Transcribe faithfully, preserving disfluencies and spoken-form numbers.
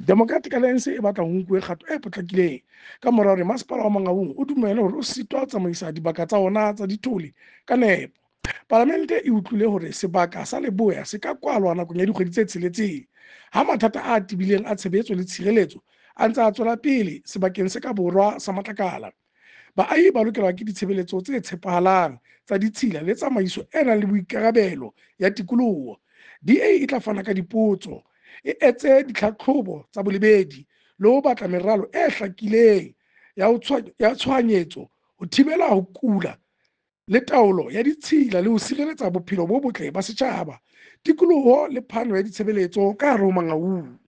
Democratic Alliance e batla ho nkuwe kgato e potlakileng ka mora hore masepala wa Mangaung o dumele hore o sitwa ho tsamaisa dibaka tsa ona tsa dithole ka nepo. Palamente e utlwile hore sebaka sa Leboya se ka kwalwa nakong ya dikgwedi tse tsheletseng ha mathata a tebileng a tshebetso le tshireletso a ntse a tswela pele sebakeng se ka borwa sa Matlakala. Baahi ba lokelwa ke ditshebeletso tse tshepahalang tsa ditshila le tsamaiso e nang le boikarabelo ya tikoloho. D A e tla fana ka dipotso, e etse ditlhahlobo tsa bolebedi le ho batla meralo e hlakileng ya tshohanyetso ho thibela ho kula le taolo ya ditshila le ho sireletsa bophelo bo botle ba setjhaba, tikoloho le phano ya ditshebeletso ka hare ho Mangaung.